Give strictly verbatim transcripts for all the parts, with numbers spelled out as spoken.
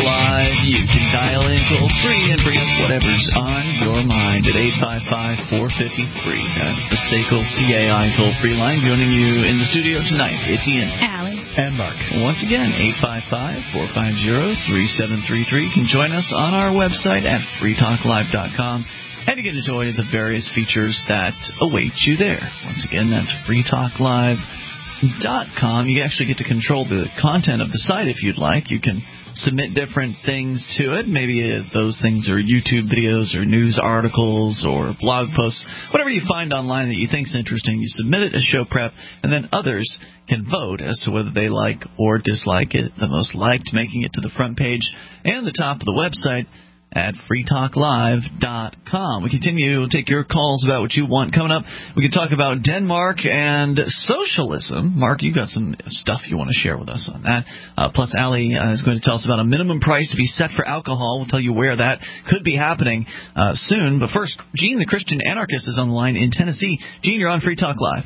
Live. You can dial in toll-free and bring up whatever's on your mind at eight five five, four five zero, free. That's the S A C L C A I toll-free line. Joining you in the studio tonight, it's Ian. Allie. And Mark. Once again, eight five five, four five zero, three seven three three. You can join us on our website at free talk live dot com. And you can enjoy the various features that await you there. Once again, that's free talk live dot com. You actually get to control the content of the site if you'd like. You can submit different things to it. Maybe uh, those things are YouTube videos or news articles or blog posts. Whatever you find online that you think is interesting, you submit it as show prep, and then others can vote as to whether they like or dislike it. The most liked making it to the front page and the top of the website at free talk live dot com. We continue to take your calls about what you want. Coming up, we can talk about Denmark and socialism. Mark, you got some stuff you want to share with us on that. Uh, plus, Allie uh, is going to tell us about a minimum price to be set for alcohol. We'll tell you where that could be happening uh, soon. But first, Gene, the Christian anarchist, is on the line in Tennessee. Gene, you're on Free Talk Live.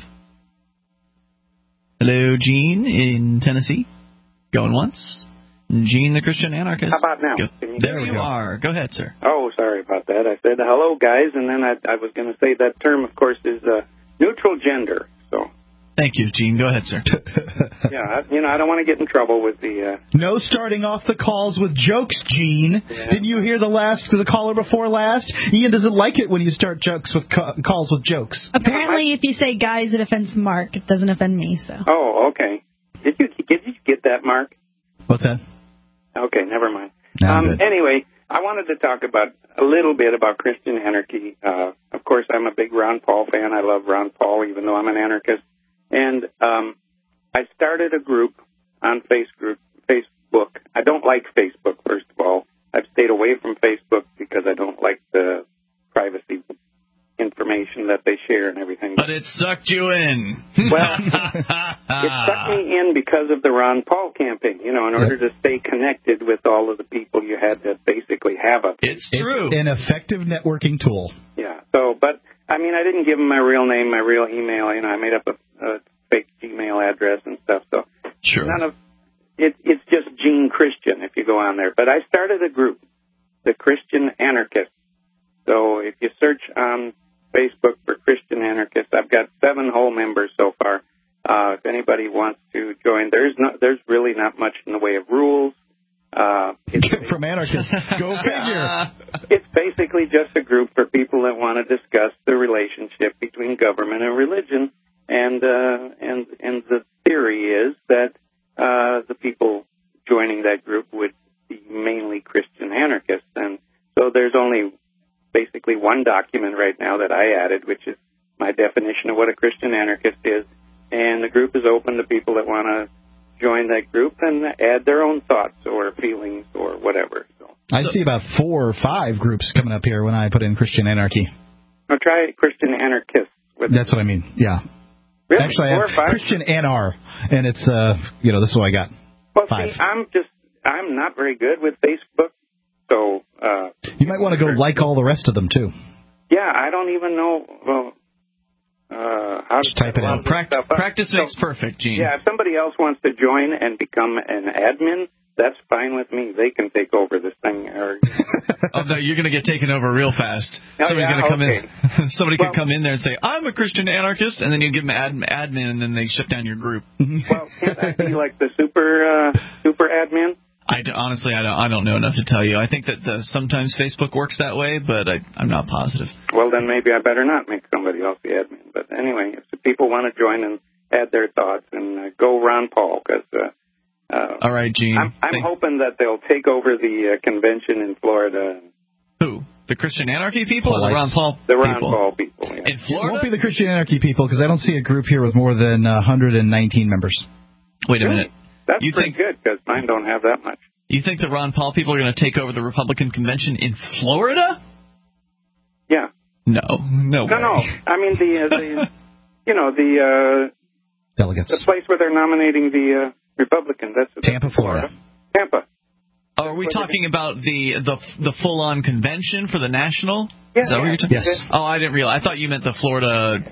Hello, Gene in Tennessee. Going once. Gene, the Christian anarchist. How about now? Go. You There you go. are. Go ahead, sir. Oh, sorry about that. I said hello, guys, and then I, I was going to say that term, of course, is uh, neutral gender. So. Thank you, Gene. Go ahead, sir. yeah, I, you know, I don't want to get in trouble with the. Uh... No starting off the calls with jokes, Gene. Yeah. Didn't you hear the last the caller before last? Ian doesn't like it when you start jokes with ca- calls with jokes. Apparently, if you say guys, it offends Mark. It doesn't offend me. So. Oh, okay. Did you did you get that, Mark? What's that? Okay, never mind. No, um, anyway, I wanted to talk about a little bit about Christian anarchy. Uh, of course, I'm a big Ron Paul fan. I love Ron Paul, even though I'm an anarchist. And um, I started a group on Facebook. Facebook. I don't like Facebook, first of all. I've stayed away from Facebook because I don't like the privacy information that they share and everything. But it sucked you in. Well, it sucked me in because of the Ron Paul campaign. You know, in order to stay connected with all of the people, you had to basically have a... It's true. It's an effective networking tool. Yeah. So, but, I mean, I didn't give them my real name, my real email. You know, I made up a, a fake Gmail address and stuff. So, sure. None of... It, it's just Gene Christian if you go on there. But I started a group, the Christian Anarchists. So if you search on Facebook for Christian Anarchists, I've got seven whole members so far. Uh, if anybody wants to join, there's no, there's really not much in the way of rules. Uh, it's From anarchists, go figure. It's basically just a group for people that want to discuss the relationship between government and religion, and uh, and and the theory is that uh, the people joining that group would be mainly Christian anarchists, and so there's only basically one document right now that I added, which is my definition of what a Christian anarchist is, and the group is open to people that want to join that group and add their own thoughts or feelings or whatever. So I see about four or five groups coming up here when I put in Christian anarchy. I'll try Christian anarchists. With That's what I mean, yeah. Really? Actually, I Four or have five? Christian Anar, and it's, uh, you know, this is what I got. Well, Five. see, I'm just, I'm not very good with Facebook, so... Uh, you might want to go like all the rest of them, too. Yeah, I don't even know, well, uh, how Just to type it in. Practice, practice so, makes perfect, Gene. Yeah, if somebody else wants to join and become an admin, that's fine with me. They can take over this thing. Or, oh, no, you're going to get taken over real fast. Oh, Somebody's yeah, going to come okay. in. Somebody well, could come in there and say, I'm a Christian anarchist, and then you give them ad, admin, and then they shut down your group. Well, can't I be like the super uh, super admin? I, honestly, I don't, I don't know enough to tell you. I think that the, sometimes Facebook works that way, but I, I'm not positive. Well, then maybe I better not make somebody else the admin. But anyway, if the people want to join and add their thoughts, and uh, go Ron Paul, because... Uh, Uh, All right, Gene. I'm, I'm Thank- hoping that they'll take over the uh, convention in Florida. Who? The Christian anarchy people Paulites. or the Ron Paul The Ron people? Paul people. Yeah. In It Florida? won't be the Christian anarchy people, because I don't see a group here with more than one hundred nineteen members. Wait a Really? minute. That's You pretty think- good, because mine don't have that much. You think the Ron Paul people are going to take over the Republican convention in Florida? Yeah. No. No No, way. no. I mean, the, uh, the you know, the uh, Delegates. the place where they're nominating the uh, Republican. That's Tampa, Florida. Tampa. Are we talking about the the the full-on convention for the national? Yeah, Is that what yeah. you're talking Yes. Oh, I didn't realize. I thought you meant the Florida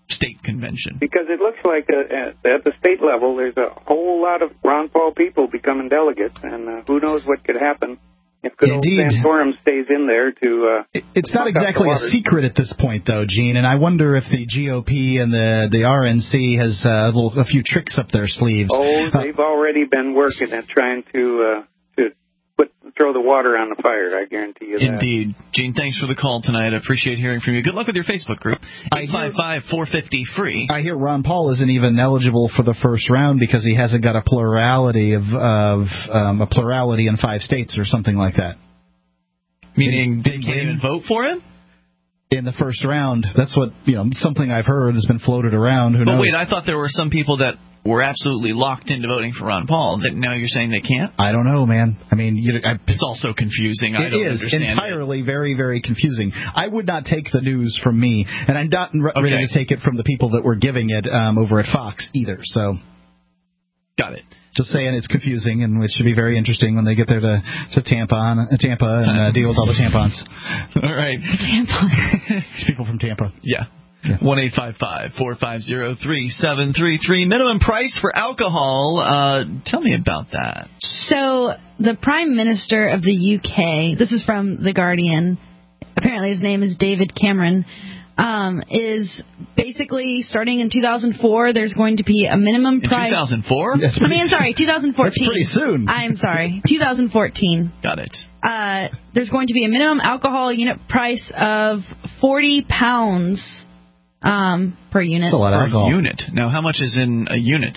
state convention? Because it looks like uh, at the state level, there's a whole lot of Ron Paul people becoming delegates, and uh, who knows what could happen if good Indeed. old Santorum stays in there to... Uh, it, it's not exactly a secret at this point, though, Gene, and I wonder if the G O P and the, the R N C has uh, a, little, a few tricks up their sleeves. Oh, they've uh, already been working at trying to... Uh, Put, throw the water on the fire, I guarantee you that. Indeed. Gene, thanks for the call tonight. I appreciate hearing from you. Good luck with your Facebook group. eight five five, four five zero, free. I hear Ron Paul isn't even eligible for the first round because he hasn't got a plurality of, of um, a plurality in five states or something like that. Meaning they can't even vote for him? In the first round. That's what, you know, something I've heard has been floated around. Who but knows? wait, I thought there were some people that were absolutely locked into voting for Ron Paul. That now you're saying they can't? I don't know, man. I mean, you, I, it's all so confusing. I it don't is understand entirely it. very, very confusing. I would not take the news from me, and I'm not re- okay. ready to take it from the people that were giving it um, over at Fox either. So, got it. Just saying it's confusing, and it should be very interesting when they get there to, to Tampa, uh, Tampa and uh, deal with all the tampons. All right. Tampon. It's people from Tampa. Yeah. one eight five five, four five zero, three seven three three. Minimum price for alcohol. Uh, tell me about that. So the Prime Minister of the U K, this is from The Guardian, apparently his name is David Cameron, um, is basically starting in two thousand four, there's going to be a minimum price. In two thousand four? I mean, sorry, two thousand fourteen. That's pretty soon. I'm sorry, two thousand fourteen. Got it. Uh, there's going to be a minimum alcohol unit price of forty pounds. Um, per unit. That's a lot of per alcohol. unit. Now, how much is in a unit?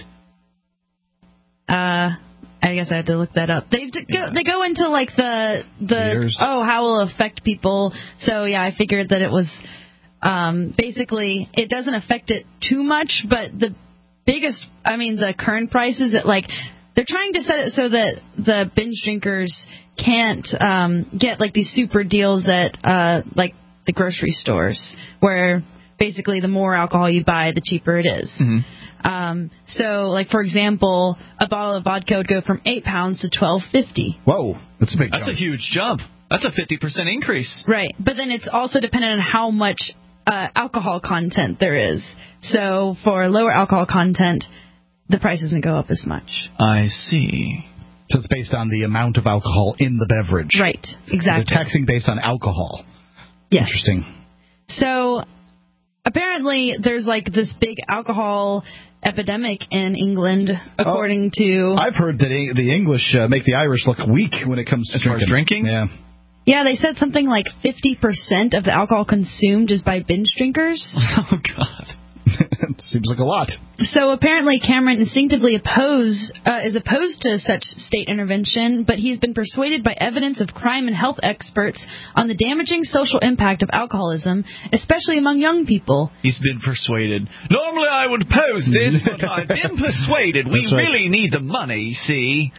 Uh, I guess I had to look that up. They yeah. go, they go into like the the Years. oh how will it affect people. So yeah, I figured that it was um basically it doesn't affect it too much, but the biggest I mean the current prices that like they're trying to set it so that the binge drinkers can't um get like these super deals at uh like the grocery stores where basically, the more alcohol you buy, the cheaper it is. Mm-hmm. Um, so, like for example, a bottle of vodka would go from eight pounds to twelve fifty. Whoa, that's a big. That's jump. a huge jump. That's a fifty percent increase. Right, but then it's also dependent on how much uh, alcohol content there is. So, for lower alcohol content, the price doesn't go up as much. I see. So it's based on the amount of alcohol in the beverage. Right, exactly. They're taxing based on alcohol. Yes. Interesting. So. Apparently, there's like this big alcohol epidemic in England, according oh, to... I've heard that the English uh, make the Irish look weak when it comes to as drinking. Far as drinking? Yeah. Yeah, they said something like fifty percent of the alcohol consumed is by binge drinkers. Oh, God. Seems like a lot. So apparently Cameron instinctively opposed, uh, is opposed to such state intervention, but he's been persuaded by evidence of crime and health experts on the damaging social impact of alcoholism, especially among young people. He's been persuaded. Normally I would oppose this, but I've been persuaded. We That's right. really need the money, see?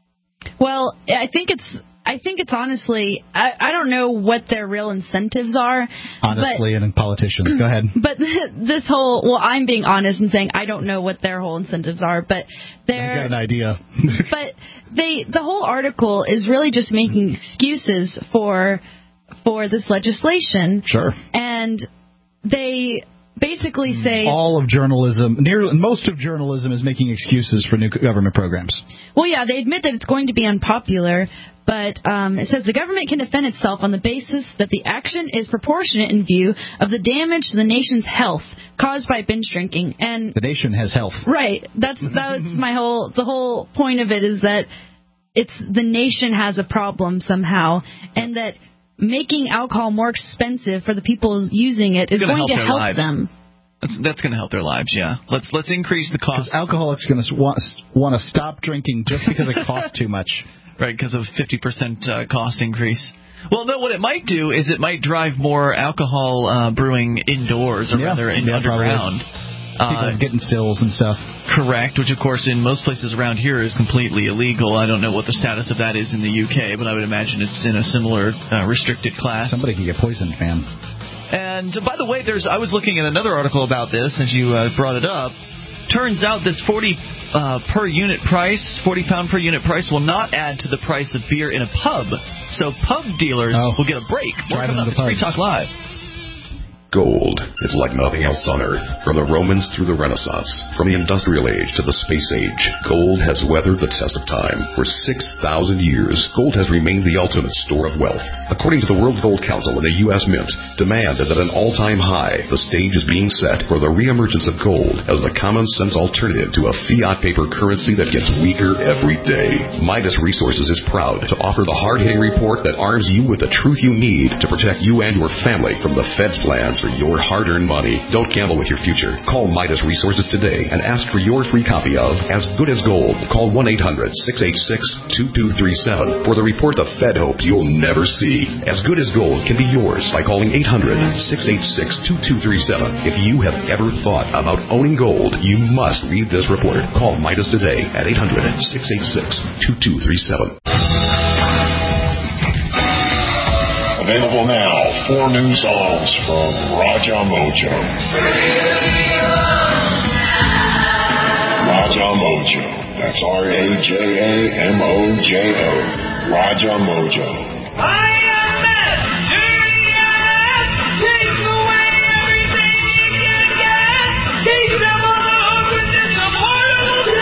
Well, I think it's... I think it's honestly, I, I don't know what their real incentives are. Honestly, but, and politicians. Go ahead. But this whole, well, I'm being honest and saying I don't know what their whole incentives are, but they're... I got an idea. But they, the whole article is really just making excuses for for this legislation. Sure. And they basically say... All of journalism, near most of journalism is making excuses for new government programs. Well, yeah, they admit that it's going to be unpopular, but um, it says the government can defend itself on the basis that the action is proportionate in view of the damage to the nation's health caused by binge drinking. And the nation has health. Right. That's that's my whole the whole point of it is that it's the nation has a problem somehow, and that making alcohol more expensive for the people using it is going going to to help, help lives. them. That's, that's going to help their lives, yeah. Let's let's increase the cost. Because alcoholics are going to want, want to stop drinking just because it costs too much. Right, because of fifty percent uh, cost increase. Well, no, what it might do is it might drive more alcohol uh, brewing indoors, or yeah, rather in yeah, underground. People Uh, getting stills and stuff. Correct, which of course in most places around here is completely illegal. I don't know what the status of that is in the U K, but I would imagine it's in a similar uh, restricted class. Somebody could get poisoned, man. And uh, by the way, there's I was looking at another article about this as you uh, brought it up. Turns out this forty uh, per unit price, forty pound per unit price, will not add to the price of beer in a pub. So pub dealers oh. will get a break. Drive Welcome into up. the It's Free pubs. Talk Live. Gold. It's like nothing else on Earth. From the Romans through the Renaissance, from the Industrial Age to the Space Age, gold has weathered the test of time. For six thousand years, gold has remained the ultimate store of wealth. According to the World Gold Council and the U S Mint, demand is at an all-time high. The stage is being set for the reemergence of gold as the common-sense alternative to a fiat paper currency that gets weaker every day. Midas Resources is proud to offer the hard-hitting report that arms you with the truth you need to protect you and your family from the Fed's plans for your hard-earned money. Don't gamble with your future. Call Midas Resources today and ask for your free copy of As Good as Gold. Call one eight hundred six eight six two two three seven for the report the Fed hopes you'll never see. As Good as Gold can be yours by calling eight hundred six eight six two two three seven. If you have ever thought about owning gold, you must read this report. Call Midas today at eight hundred six eight six two two three seven. Available now, four new songs from Raja Mojo. Raja Mojo. That's R A J A M O J O. Raja Mojo. I am Nigerian. Take away everything you can get. Keep them on the hook with this immortal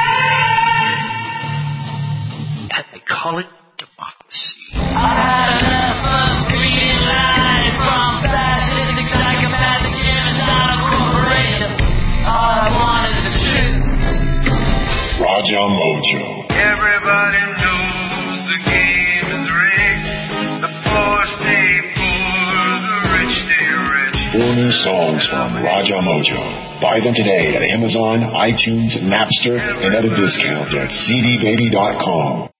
land. And they call it democracy. I had enough of reading lies from fascistic psychopathic genocidal corporation. All I want is the truth. Raja Mojo. Everybody knows the game is rigged. The poor stay poor, the rich stay rich. Four new songs from Raja Mojo. Buy them today at Amazon, iTunes, Napster, and at a discount at c d baby dot com.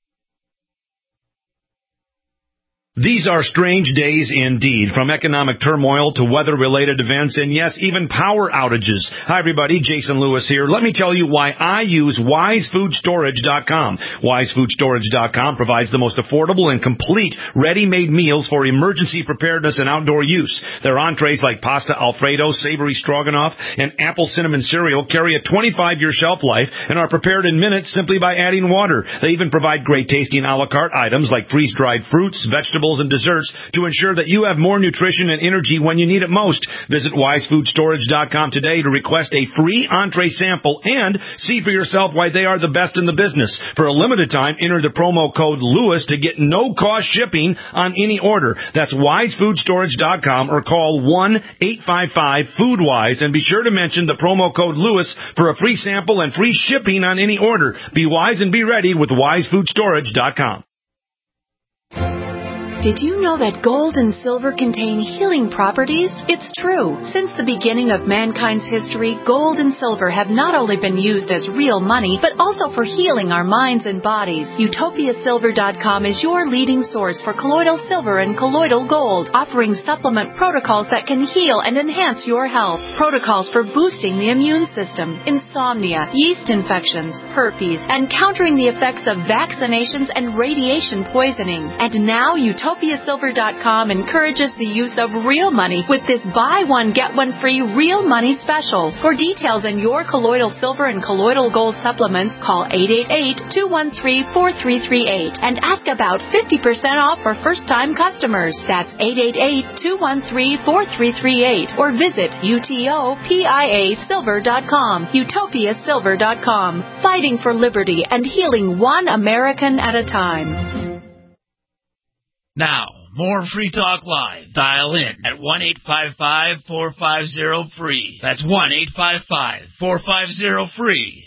These are strange days indeed, from economic turmoil to weather-related events and, yes, even power outages. Hi, everybody. Jason Lewis here. Let me tell you why I use wise food storage dot com. wise food storage dot com provides the most affordable and complete ready-made meals for emergency preparedness and outdoor use. Their entrees like pasta Alfredo, savory stroganoff, and apple cinnamon cereal carry a twenty-five-year shelf life and are prepared in minutes simply by adding water. They even provide great-tasting a la carte items like freeze-dried fruits, vegetables, and desserts to ensure that you have more nutrition and energy when you need it most. Visit wise food storage dot com today to request a free entree sample and see for yourself why they are the best in the business. For a limited time, enter the promo code Lewis to get no-cost shipping on any order. That's wise food storage dot com or call one eight five five food wise and be sure to mention the promo code Lewis for a free sample and free shipping on any order. Be wise and be ready with wise food storage dot com. Did you know that gold and silver contain healing properties? It's true. Since the beginning of mankind's history, gold and silver have not only been used as real money, but also for healing our minds and bodies. Utopia Silver dot com is your leading source for colloidal silver and colloidal gold, offering supplement protocols that can heal and enhance your health. Protocols for boosting the immune system, insomnia, yeast infections, herpes, and countering the effects of vaccinations and radiation poisoning. And now Utopia Utopia Silver dot com encourages the use of real money with this buy one, get one free real money special. For details on your colloidal silver and colloidal gold supplements, call eight eight eight, two one three, four three three eight and ask about fifty percent off for first-time customers. That's eight eight eight, two one three, four three three eight or visit Utopia Silver dot com. Utopia Silver dot com. Fighting for liberty and healing one American at a time. Now, more Free Talk Live. Dial in at one eight five five, four five zero, free. That's one eight five five, four five zero, free.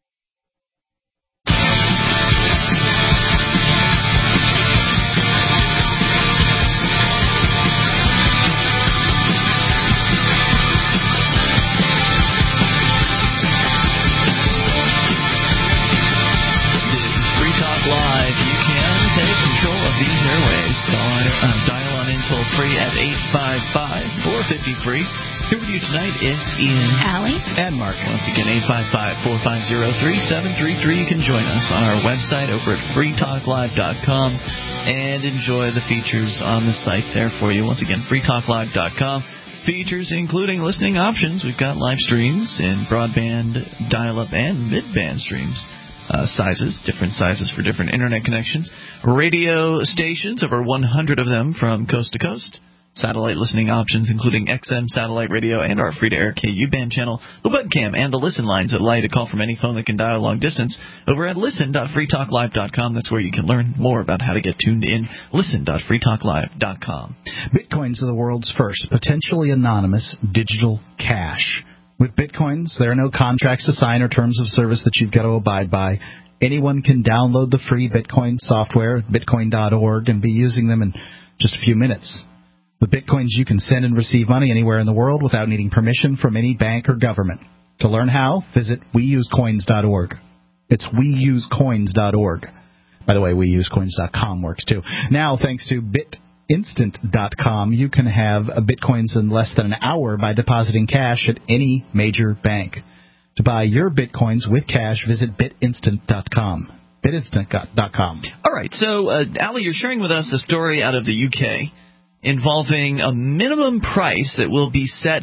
Uh, dial on in toll free at eight five five, four five zero, free. Here with you tonight, it's Ian, Allie, and Mark. Once again, eight five five, four five zero, three seven three three. You can join us on our website over at free talk live dot com and enjoy the features on the site there for you. Once again, free talk live dot com. Features including listening options. We've got live streams in broadband, dial-up, and mid-band streams. Uh, sizes, different sizes for different internet connections. Radio stations, over one hundred of them from coast to coast. satellite listening options, including X M satellite radio and our free-to-air K U band channel, the webcam, and the listen lines that allow you to call from any phone that can dial long distance over at listen dot free talk live dot com. That's where you can learn more about how to get tuned in. listen dot free talk live dot com. Bitcoins are the world's first potentially anonymous digital cash. With Bitcoins, there are no contracts to sign or terms of service that you've got to abide by. Anyone can download the free Bitcoin software at bitcoin dot org and be using them in just a few minutes. With Bitcoins, you can send and receive money anywhere in the world without needing permission from any bank or government. To learn how, visit we use coins dot org. It's we use coins dot org. By the way, we use coins dot com works too. Now, thanks to bit instant dot com, you can have Bitcoins in less than an hour by depositing cash at any major bank. To buy your Bitcoins with cash, visit bit instant dot com. bit instant dot com. All right, so, uh, Ali, you're sharing with us a story out of the U K involving a minimum price that will be set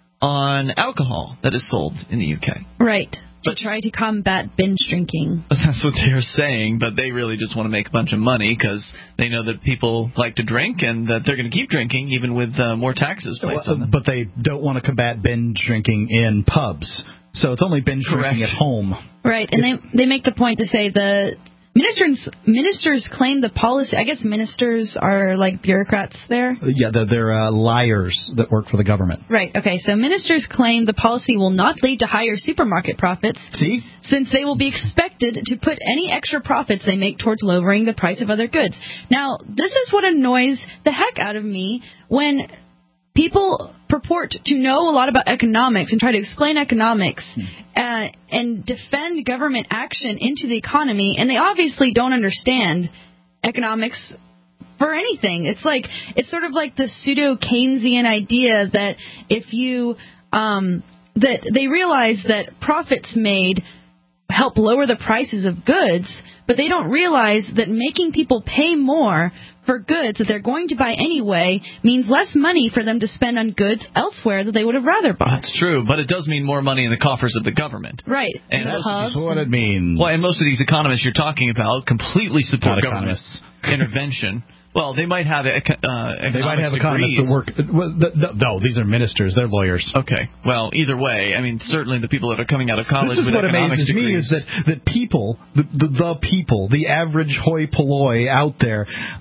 on alcohol that is sold in the U K. Right. To But, try to combat binge drinking. that's what they're saying, but they really just want to make a bunch of money because they know that people like to drink and that they're going to keep drinking even with uh, more taxes placed on them. But they don't want to combat binge drinking in pubs. So it's only binge Correct. drinking at home. Right, and they they make the point to say the ministers ministers claim the policy. I guess ministers are like bureaucrats there. Yeah, they're, they're uh, liars that work for the government. Right, okay, so ministers claim the policy will not lead to higher supermarket profits. See? Since they will be expected to put any extra profits they make towards lowering the price of other goods. Now, this is what annoys the heck out of me when people purport to know a lot about economics and try to explain economics uh, and defend government action into the economy, and they obviously don't understand economics for anything. It's like it's sort of like the pseudo-Keynesian idea that if you um, that they realize that profits made help lower the prices of goods, but they don't realize that making people pay more for goods that they're going to buy anyway means less money for them to spend on goods elsewhere that they would have rather bought. That's true, but it does mean more money in the coffers of the government. Right. And The most of hubs That's what it means. Well, and most of these economists you're talking about completely support Not government economists. intervention. Well, they might have uh, They might have economists that work. Well, the, the, no, these are ministers. They're lawyers. Okay. Well, either way, I mean, certainly the people that are coming out of college This is with what economics amazes me degrees. is that, that people, the, the, the people, the average hoi polloi out there,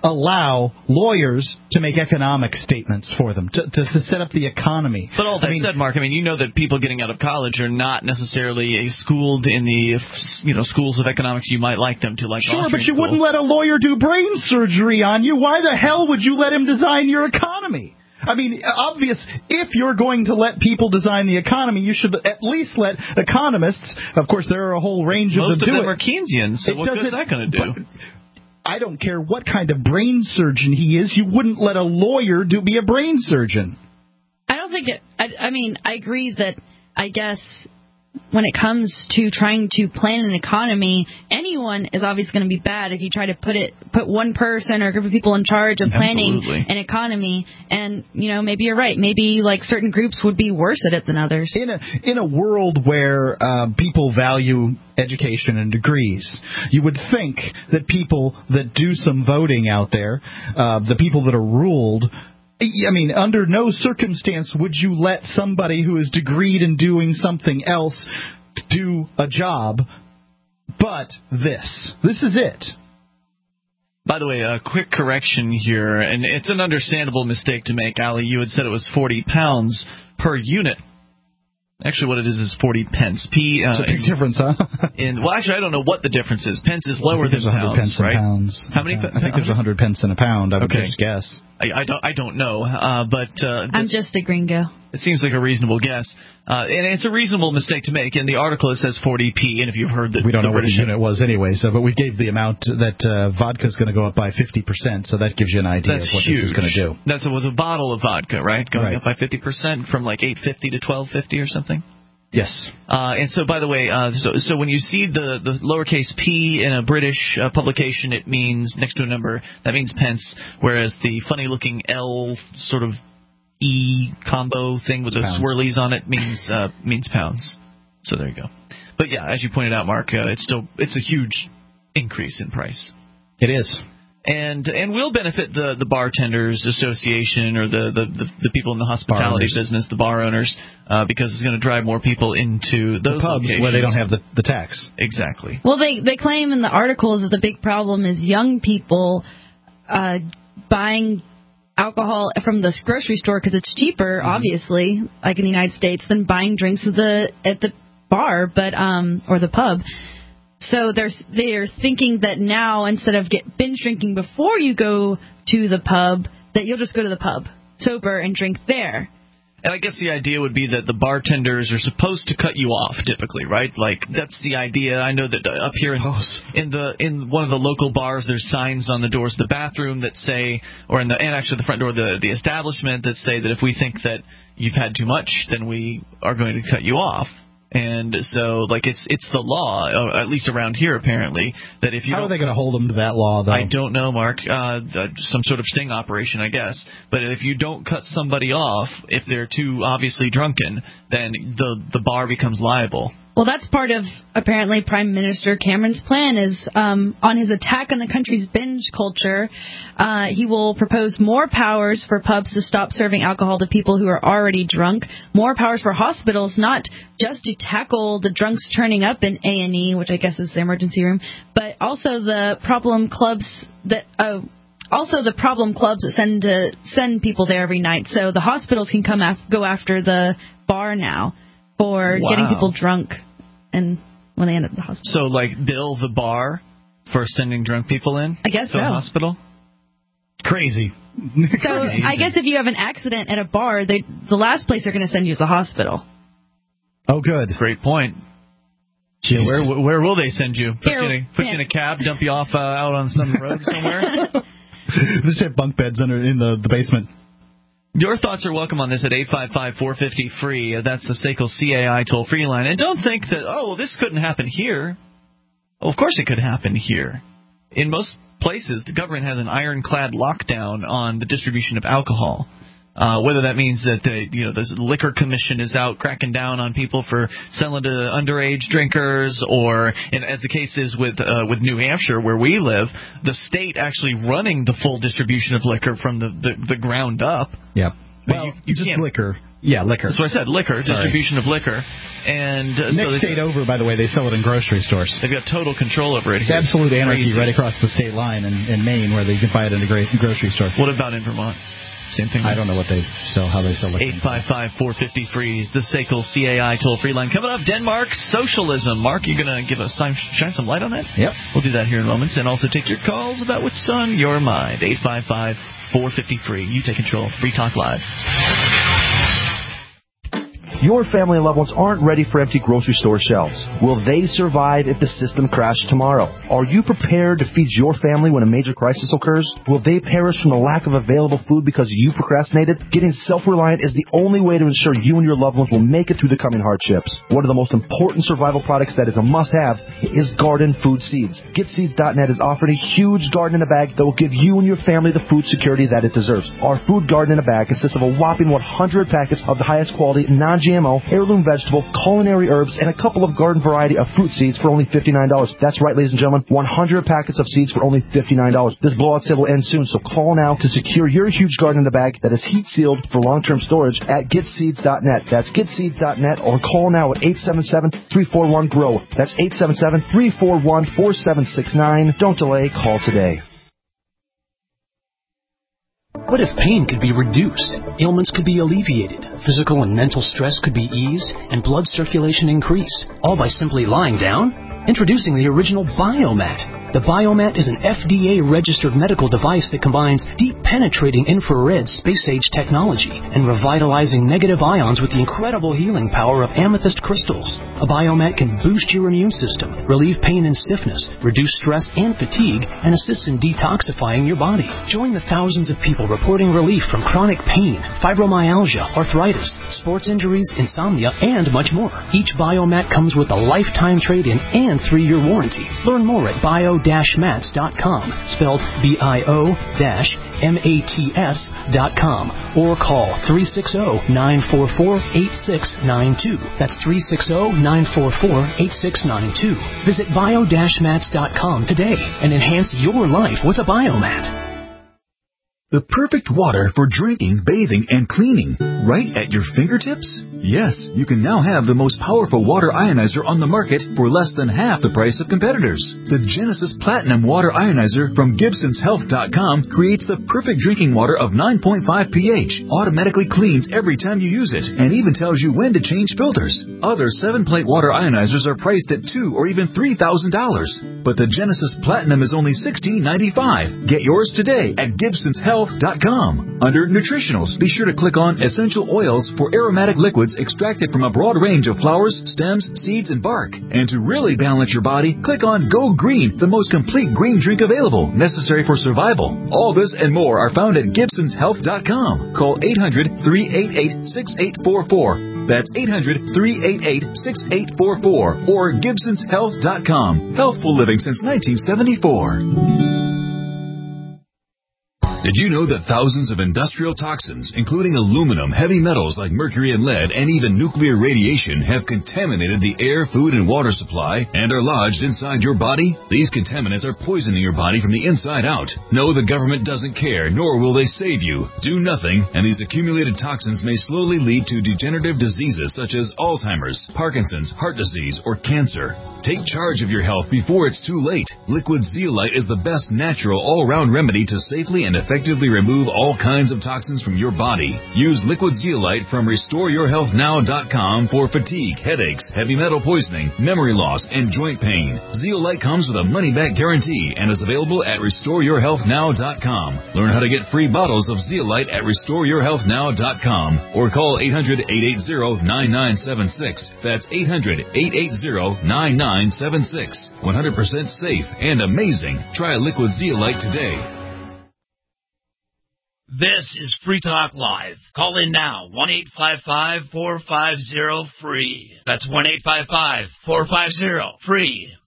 allow lawyers to make economic statements for them, to, to, to set up the economy. But all that I mean, said, Mark, I mean, you know that people getting out of college are not necessarily schooled in the, you know, schools of economics you might like them to, like Sure, Austrian but you school. wouldn't let a lawyer do brain surgery on you. Why the hell would you let him design your economy? I mean, obvious, if you're going to let people design the economy, you should at least let economists, of course, there are a whole range Most of them of do them it. are Keynesians, so It what good is doesn't- that going to do? but I don't care what kind of brain surgeon he is, you wouldn't let a lawyer do be a brain surgeon. I don't think it. I, I mean, I agree that I guess when it comes to trying to plan an economy, anyone is obviously going to be bad if you try to put it put one person or a group of people in charge of planning Absolutely. an economy. And you know, maybe you're right. Maybe like certain groups would be worse at it than others. In a in a world where uh, people value education and degrees, you would think that people that do some voting out there, uh, the people that are ruled, I mean, under no circumstance would you let somebody who is degreed in doing something else do a job but this. This is it. By the way, a quick correction here, and it's an understandable mistake to make, Ali. You had said it was forty pounds per unit. Actually, what it is is forty pence. P. Uh, It's a big in, difference, huh? in well, actually, I don't know what the difference is. Pence is lower than There's one hundred pounds, pence in right? pounds. How many? I think there's one hundred pence in a pound. I would Okay. just guess. I, I don't. I don't know, uh, but uh, I'm just a gringo. it seems like a reasonable guess, uh, and it's a reasonable mistake to make. In the article, it says forty p, and if you've heard that We don't the know what the British unit was anyway, so but we gave the amount that uh, vodka's going to go up by fifty percent, so that gives you an idea That's of what huge. this is going to do. That was a bottle of vodka, right? Going Right. up by fifty percent from like eight fifty to twelve fifty or something. Yes. Uh, and so, by the way, uh, so, so when you see the, the lowercase p in a British uh, publication, it means next to a number, that means pence, whereas the funny-looking L sort of E combo thing with the Pounds. swirlies on it means uh, means pounds. So there you go. But yeah, as you pointed out, Mark, uh, it's still it's a huge increase in price. It is. And and will benefit the, the bartenders association or the, the, the, the people in the hospitality business, the bar owners, uh, because it's going to drive more people into those the pubs locations where they don't have the, the tax. Exactly. Well, they they claim in the articles that the big problem is young people uh, buying alcohol from the grocery store because it's cheaper, mm-hmm. obviously, like in the United States, than buying drinks at the at the bar, but um or the pub. So they're they're thinking that now instead of get binge drinking before you go to the pub, that you'll just go to the pub sober and drink there. And I guess the idea would be that the bartenders are supposed to cut you off, typically, right? Like that's the idea. I know that up here in, in the in one of the local bars, there's signs on the doors of the bathroom that say, or in the and actually the front door of the the establishment that say that if we think that you've had too much, then we are going to cut you off. And so, like, it's it's the law, uh, at least around here, apparently, that if you How don't, are they going to hold them to that law, though? I don't know, Mark. Uh, some sort of sting operation, I guess. But if you don't cut somebody off, if they're too obviously drunken, then the the bar becomes liable. Well, that's part of, apparently, Prime Minister Cameron's plan is um, on his attack on the country's binge culture. Uh, he will propose more powers for pubs to stop serving alcohol to people who are already drunk, more powers for hospitals, not just to tackle the drunks turning up in A and E, which I guess is the emergency room, but also the problem clubs that... Oh, Also, the problem clubs that send to send people there every night. So the hospitals can come af- go after the bar now for wow. getting people drunk and when they end up in the hospital. So, like, bill the bar for sending drunk people in I guess to so. the hospital? Crazy. So I guess if you have an accident at a bar, they, the last place they're going to send you is the hospital. Oh, good. Great point. Yeah, where where will they send you? Put, Here, you, in a, put yeah. you in a cab, dump you off uh, out on some road somewhere? Just have bunk beds under in the, the basement. Your thoughts are welcome on this at eight five five, four five zero, free. That's the S A C L C A I toll-free line. And don't think that, oh, well, this couldn't happen here. Well, of course it could happen here. In most places, the government has an ironclad lockdown on the distribution of alcohol. Uh, whether that means that the you know the liquor commission is out cracking down on people for selling to underage drinkers, or and as the case is with uh, with New Hampshire where we live, the state actually running the full distribution of liquor from the, the, the ground up. Yep. But Well, you, you just can't, liquor. Yeah, liquor. That's what I said. Liquor, Sorry. distribution of liquor, and uh, next so state over, by the way, they sell it in grocery stores. They've got total control over it. It's absolute anarchy Crazy. right across the state line in, in Maine, where they can buy it in a gra- grocery store. What about in Vermont? Same thing. I don't know what they sell, how they sell it. eight five five, four five zero, free is the S A C L C A I toll-free line. Coming up, Denmark's socialism. Mark, you're going to give us some, shine some light on that? Yep. We'll do that here in moments, and also take your calls about what's on your mind. eight five five, four five zero, free. You take control. Free Talk Live. Your family and loved ones aren't ready for empty grocery store shelves. Will they survive if the system crashed tomorrow? Are you prepared to feed your family when a major crisis occurs? Will they perish from the lack of available food because you procrastinated? Getting self-reliant is the only way to ensure you and your loved ones will make it through the coming hardships. One of the most important survival products that is a must-have is garden food seeds. Get Seeds dot net is offering a huge garden in a bag that will give you and your family the food security that it deserves. Our food garden in a bag consists of a whopping one hundred packets of the highest quality non G M O, heirloom vegetable, culinary herbs, and a couple of garden variety of fruit seeds for only fifty-nine dollars. That's right, ladies and gentlemen, one hundred packets of seeds for only fifty-nine dollars. This blowout sale will end soon, so call now to secure your huge garden in a bag that is heat sealed for long-term storage at Get Seeds dot net. That's Get Seeds dot net, or call now at eight seven seven, three four one, G R O W. That's eight seven seven, three four one, four seven six nine. Don't delay, call today. What if pain could be reduced, ailments could be alleviated, physical and mental stress could be eased, and blood circulation increased, all by simply lying down? Introducing the original Biomat. The Biomat is an F D A-registered medical device that combines deep-penetrating infrared space-age technology and revitalizing negative ions with the incredible healing power of amethyst crystals. A Biomat can boost your immune system, relieve pain and stiffness, reduce stress and fatigue, and assist in detoxifying your body. Join the thousands of people reporting relief from chronic pain, fibromyalgia, arthritis, sports injuries, insomnia, and much more. Each Biomat comes with a lifetime trade-in and three-year warranty. Learn more at bio dash mats dot com, spelled B I O dash M A T S dot com or call three six zero, nine four four, eight six nine two. That's three six zero, nine four four, eight six nine two. Visit bio dash mats dot com today and enhance your life with a Biomat. The perfect water for drinking, bathing, and cleaning, right at your fingertips? Yes, you can now have the most powerful water ionizer on the market for less than half the price of competitors. The Genesis Platinum Water Ionizer from Gibsons Health dot com creates the perfect drinking water of nine point five pH, automatically cleans every time you use it, and even tells you when to change filters. Other seven-plate water ionizers are priced at two thousand dollars or even three thousand dollars, but the Genesis Platinum is only sixteen ninety-five. Get yours today at Gibsons Health dot com. Under Nutritionals, be sure to click on Essential Oils for aromatic liquids extracted from a broad range of flowers, stems, seeds, and bark. And to really balance your body, click on Go Green, the most complete green drink available, necessary for survival. All this and more are found at Gibsons Health dot com. Call eight hundred, three eight eight, six eight four four. That's eight hundred, three eight eight, six eight four four or Gibsons Health dot com. Healthful living since nineteen seventy-four. Did you know that thousands of industrial toxins, including aluminum, heavy metals like mercury and lead, and even nuclear radiation, have contaminated the air, food, and water supply and are lodged inside your body? These contaminants are poisoning your body from the inside out. No, the government doesn't care, nor will they save you. Do nothing, and these accumulated toxins may slowly lead to degenerative diseases such as Alzheimer's, Parkinson's, heart disease, or cancer. Take charge of your health before it's too late. Liquid Zeolite is the best natural all-round remedy to safely and effectively effectively remove all kinds of toxins from your body. Use Liquid Zeolite from restore your health now dot com for fatigue, headaches, heavy metal poisoning, memory loss, and joint pain. Zeolite comes with a money-back guarantee and is available at restore your health now dot com. Learn how to get free bottles of Zeolite at restore your health now dot com or call eight hundred, eight eight zero, nine nine seven six. That's eight hundred, eight eight zero, nine nine seven six. one hundred percent safe and amazing. Try Liquid Zeolite today. This is Free Talk Live. Call in now, one eight five five, four five zero, free. That's one eight five five, four five zero, free.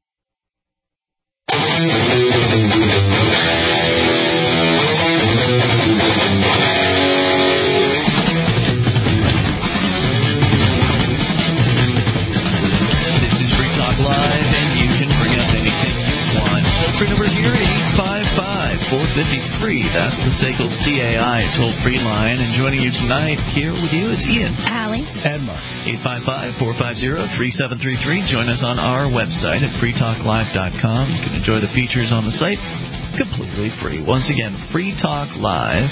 This is Free Talk Live, and you can bring up anything you want. Toll-free number here, eight five five, four five zero, free. That's the S A C L C A I toll-free line. And joining you tonight here with you is Ian. Allie. And Mark. eight five five, four five zero, three seven three three. Join us on our website at free talk live dot com. You can enjoy the features on the site completely free. Once again, free talk live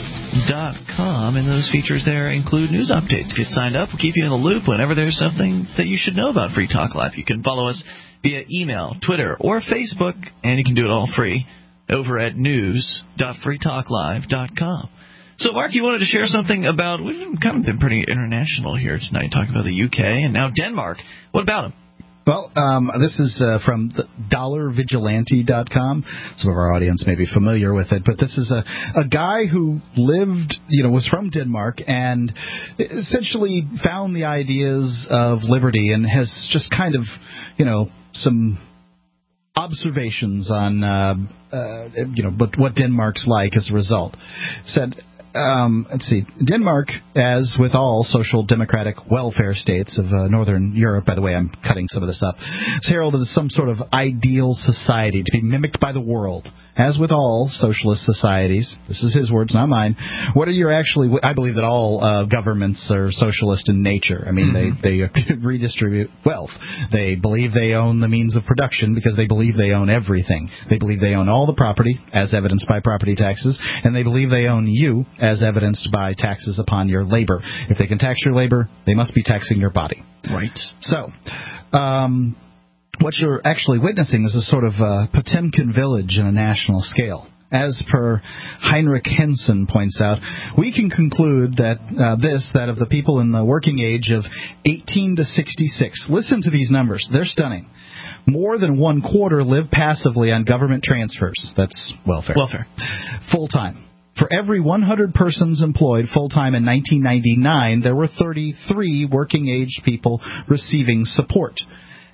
dot com, and those features there include news updates. Get signed up. We'll keep you in the loop whenever there's something that you should know about Free Talk Live. You can follow us via email, Twitter, or Facebook, and you can do it all free over at news dot free talk live dot com. So, Mark, you wanted to share something about, we've kind of been pretty international here tonight, talking about the U K and now Denmark. What about them? Well, um, this is uh, from dollar vigilante dot com. Some of our audience may be familiar with it, but this is a, a guy who lived, you know, was from Denmark and essentially found the ideas of liberty and has just kind of, you know, some observations on, uh, uh, you know, what, what Denmark's like as a result. Said, um, let's see, Denmark, as with all social democratic welfare states of uh, Northern Europe, by the way, I'm cutting some of this up, is heralded as some sort of ideal society to be mimicked by the world. As with all socialist societies, this is his words, not mine, what are your actually, I believe that all uh, governments are socialist in nature. I mean, mm-hmm. they, they redistribute wealth. They believe they own the means of production because they believe they own everything. They believe they own all the property, as evidenced by property taxes, and they believe they own you, as evidenced by taxes upon your labor. If they can tax your labor, they must be taxing your body. Right. So, um... what you're actually witnessing is a sort of uh, Potemkin village on a national scale. As per Heinrich Henson points out, we can conclude that uh, this, that of the people in the working age of eighteen to sixty-six. Listen to these numbers. They're stunning. More than one quarter live passively on government transfers. That's welfare. Welfare. Full-time. For every one hundred persons employed full-time in nineteen ninety-nine, there were thirty-three working-age people receiving support.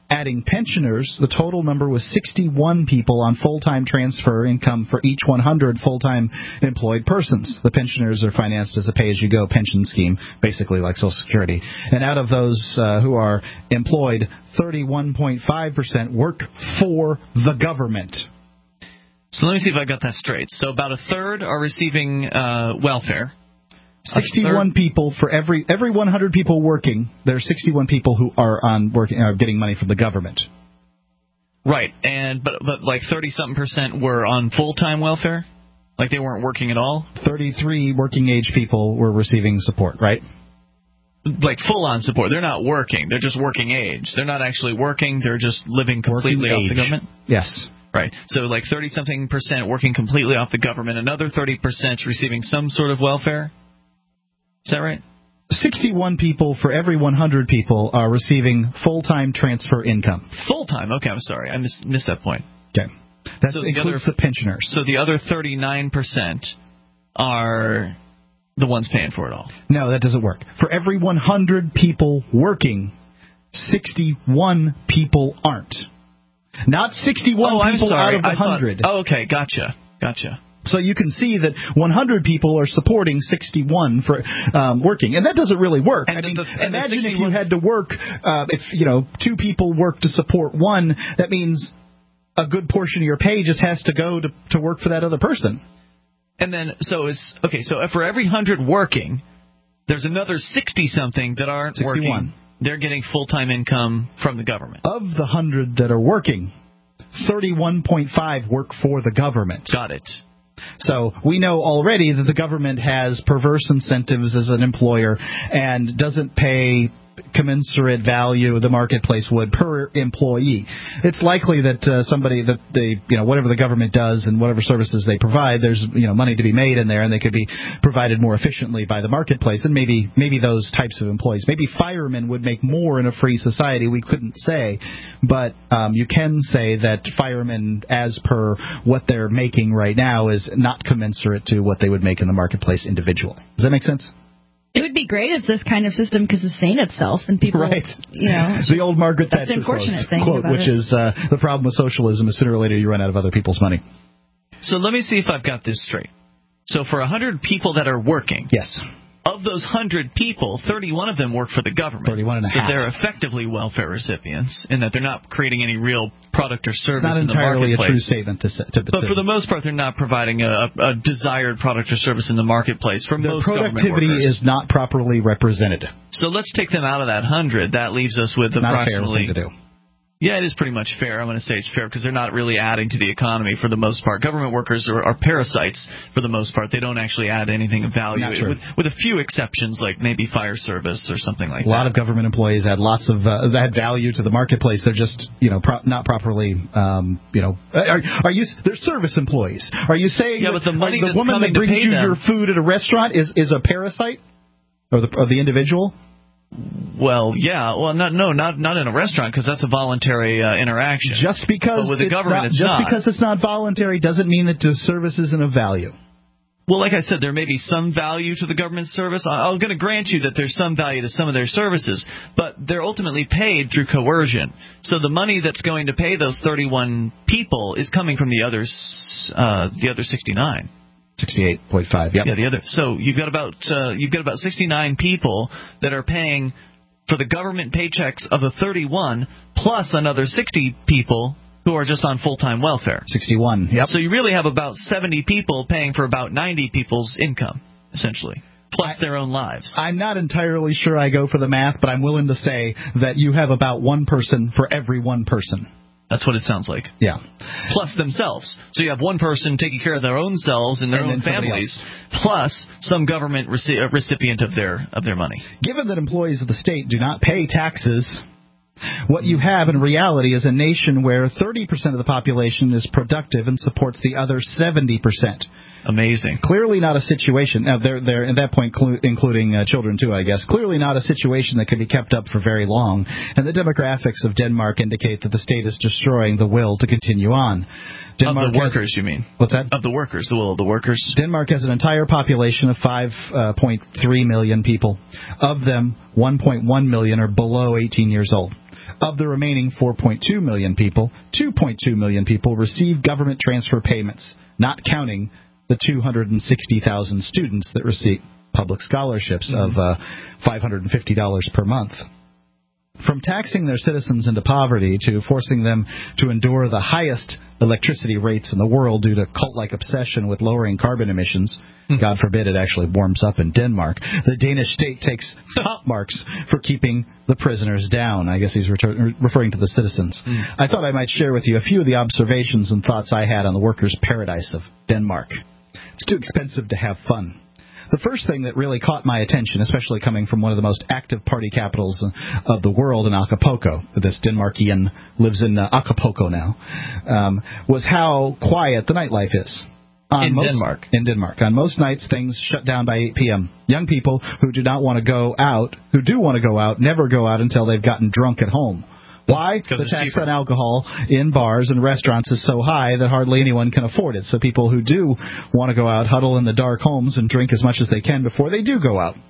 Adding pensioners, the total number was sixty-one people on full-time transfer income for each one hundred full-time employed persons. The pensioners are financed as a pay-as-you-go pension scheme, basically like Social Security. And out of those uh, who are employed, thirty-one point five percent work for the government. So let me see if I got that straight. So about a third are receiving uh, welfare. sixty-one people for every every one hundred people working. There are sixty-one people who are on working are getting money from the government. Right, and but but like thirty something percent were on full time welfare, like they weren't working at all. Thirty-three working age people were receiving support, right? Like full on support. They're not working. They're just working age. They're not actually working. They're just living completely off the government. Yes. Right. So like thirty something percent working completely off the government. Another thirty percent receiving some sort of welfare. Is that right? sixty-one people for every one hundred people are receiving full-time transfer income. Full-time? Okay, I'm sorry. I miss, missed that point. Okay. That so includes the, other, the pensioners. So the other thirty-nine percent are the ones paying for it all. No, that doesn't work. For every one hundred people working, sixty-one people aren't. Not sixty-one oh, people out of the one hundred. Thought, oh, okay. Gotcha. Gotcha. So you can see that one hundred people are supporting sixty-one for um, working, and that doesn't really work. And I mean, the, imagine if you had to work, uh, if you know two people work to support one, that means a good portion of your pay just has to go to, to work for that other person. And then, so it's okay. So for every hundred working, there's another sixty something that aren't sixty-one. Working. They're getting full time income from the government. Of the hundred that are working, thirty-one point five work for the government. Got it. So we know already that the government has perverse incentives as an employer and doesn't pay commensurate value the marketplace would per employee. It's likely that uh, somebody that they, you know, whatever the government does and whatever services they provide, there's, you know, money to be made in there, and they could be provided more efficiently by the marketplace. And maybe maybe those types of employees, maybe firemen would make more in a free society. We couldn't say, but um, you can say that firemen, as per what they're making right now, is not commensurate to what they would make in the marketplace individually. Does that make sense? It would be great if this kind of system could sustain itself and people, right. you know. The old Margaret Thatcher Thatcher quote, thing quote which it. is uh, the problem with socialism is sooner or later you run out of other people's money. So let me see if I've got this straight. So for one hundred people that are working. Yes. Of those one hundred people, thirty-one of them work for the government. thirty-one and a so half. So they're effectively welfare recipients in that they're not creating any real product or service in the marketplace. It's not entirely a true statement to say. To, but to, for the most part, they're not providing a, a desired product or service in the marketplace for most government workers. Their productivity is not properly represented. So let's take them out of that one hundred. That leaves us with not approximately... Not a fair thing to do. Yeah, it is pretty much fair. I'm going to say it's fair because they're not really adding to the economy for the most part. Government workers are, are parasites for the most part. They don't actually add anything of value, with, with a few exceptions like maybe fire service or something like that. A lot of government employees add lots of uh, add value to the marketplace. They're just you know pro- not properly um, you know are, are you they're service employees? Are you saying yeah, but the money the that's woman that brings you them, your food at a restaurant is is a parasite or the or the individual? Well, yeah. Well, not no, not not in a restaurant because that's a voluntary uh, interaction. Just because but with the government, not, it's just not. because it's not voluntary doesn't mean that the service isn't of value. Well, like I said, there may be some value to the government service. I'm going to grant you that there's some value to some of their services, but they're ultimately paid through coercion. So the money that's going to pay those thirty-one people is coming from the others, uh, the other sixty-nine. Sixty-eight point five. Yep. Yeah, the other. So you've got about uh, you've got about sixty-nine people that are paying for the government paychecks of the thirty-one, plus another sixty people who are just on full-time welfare. Sixty-one. Yep. So you really have about seventy people paying for about ninety people's income, essentially, plus I, their own lives. I'm not entirely sure I go for the math, but I'm willing to say that you have about one person for every one person. That's what it sounds like. Yeah. Plus themselves. So you have one person taking care of their own selves and their and own families, plus some government reci- recipient of their of their money. Given that employees of the state do not pay taxes, what you have in reality is a nation where thirty percent of the population is productive and supports the other seventy percent. Amazing. Clearly not a situation. Now, they're, they're at that point, clu- including uh, children, too, I guess. Clearly not a situation that can be kept up for very long. And the demographics of Denmark indicate that the state is destroying the will to continue on. Denmark of the workers, has, you mean? What's that? Of the workers, the will of the workers. Denmark has an entire population of five point three million people. Of them, one point one million are below eighteen years old. Of the remaining four point two million people, two point two million people receive government transfer payments, not counting the two hundred sixty thousand students that receive public scholarships mm-hmm. of uh, five hundred fifty dollars per month. From taxing their citizens into poverty to forcing them to endure the highest electricity rates in the world due to cult-like obsession with lowering carbon emissions, mm-hmm. God forbid it actually warms up in Denmark, the Danish state takes top marks for keeping the prisoners down. I guess he's retur- referring to the citizens. Mm. I thought I might share with you a few of the observations and thoughts I had on the workers' paradise of Denmark. It's too expensive to have fun. The first thing that really caught my attention, especially coming from one of the most active party capitals of the world in Acapulco, this Denmarkian lives in uh, Acapulco now, um, was how quiet the nightlife is. On in most, Denmark. In Denmark. On most nights, things shut down by eight p.m. Young people who do not want to go out, who do want to go out, never go out until they've gotten drunk at home. Why? The tax on alcohol in bars and restaurants is so high that hardly anyone can afford it. So people who do want to go out huddle in the dark homes and drink as much as they can before they do go out.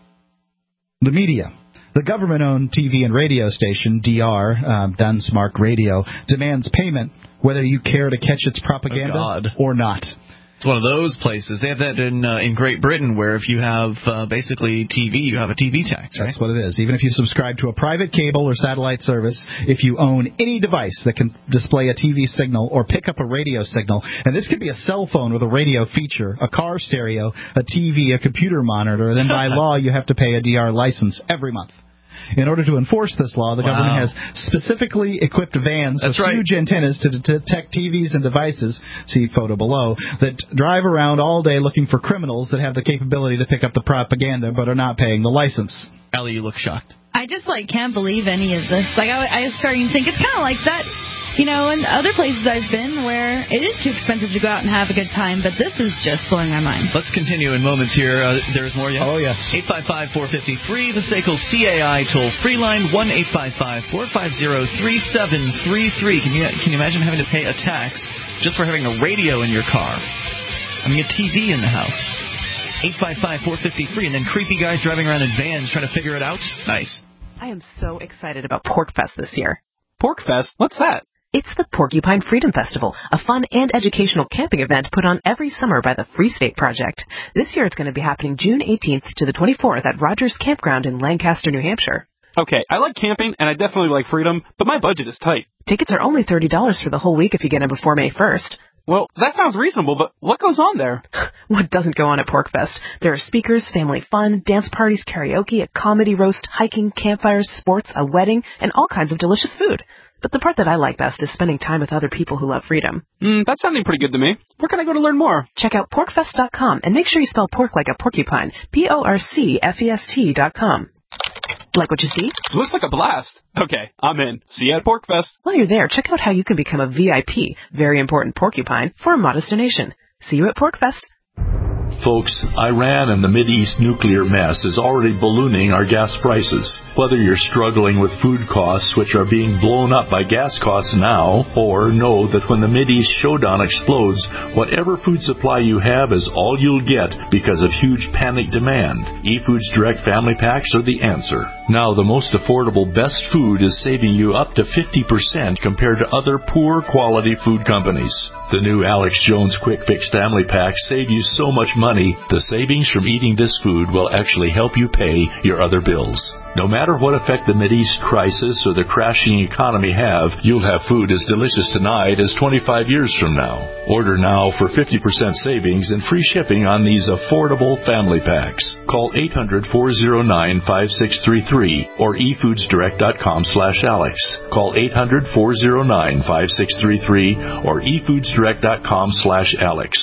The media. The government-owned T V and radio station, D R, um, Danmarks Radio, demands payment whether you care to catch its propaganda oh, or not. It's one of those places. They have that in uh, in Great Britain where if you have uh, basically T V, you have a T V tax, right? That's what it is. Even if you subscribe to a private cable or satellite service, if you own any device that can display a T V signal or pick up a radio signal, and this could be a cell phone with a radio feature, a car stereo, a T V, a computer monitor, then by law you have to pay a D R license every month. In order to enforce this law, the wow. government has specifically equipped vans That's with right. huge antennas to detect T Vs and devices, see photo below, that drive around all day looking for criminals that have the capability to pick up the propaganda but are not paying the license. Ellie, you look shocked. I just, like, can't believe any of this. Like, I, I was starting to think it's kind of like that, you know, in other places I've been where it is too expensive to go out and have a good time, but this is just blowing my mind. Let's continue in moments here. Uh, there's more, yes? Oh, yes. eight five five, four five zero, free, the S A C L C A I toll-free line, one eight five five, four five zero, three seven three three. Can you, can you imagine having to pay a tax just for having a radio in your car? I mean, a T V in the house. eight five five, four five zero, free, and then creepy guys driving around in vans trying to figure it out? Nice. I am so excited about PorcFest this year. PorcFest? What's that? It's the Porcupine Freedom Festival, a fun and educational camping event put on every summer by the Free State Project. This year it's going to be happening June eighteenth to the twenty-fourth at Rogers Campground in Lancaster, New Hampshire. Okay, I like camping and I definitely like freedom, but my budget is tight. Tickets are only thirty dollars for the whole week if you get them before May first. Well, that sounds reasonable, but what goes on there? What doesn't go on at PorcFest? There are speakers, family fun, dance parties, karaoke, a comedy roast, hiking, campfires, sports, a wedding, and all kinds of delicious food. But the part that I like best is spending time with other people who love freedom. Mm, that's sounding pretty good to me. Where can I go to learn more? Check out porc fest dot com and make sure you spell pork like a porcupine. P O R C F E S T dot com. Like what you see? Looks like a blast. Okay, I'm in. See you at PorcFest. While you're there, check out how you can become a V I P, very important porcupine, for a modest donation. See you at PorcFest. Folks, Iran and the Mideast nuclear mess is already ballooning our gas prices. Whether you're struggling with food costs, which are being blown up by gas costs now, or know that when the Mideast showdown explodes, whatever food supply you have is all you'll get because of huge panic demand, eFoods Direct Family Packs are the answer. Now, the most affordable best food is saving you up to fifty percent compared to other poor quality food companies. The new Alex Jones Quick Fix Family Packs save you so much money, the savings from eating this food will actually help you pay your other bills. No matter what effect the Mideast crisis or the crashing economy have, you'll have food as delicious tonight as twenty-five years from now. Order now for fifty percent savings and free shipping on these affordable family packs. Call eight hundred, four oh nine, five six three three or e foods direct dot com slash Alex. Call eight hundred, four oh nine, five six three three or e foods direct dot com slash Alex.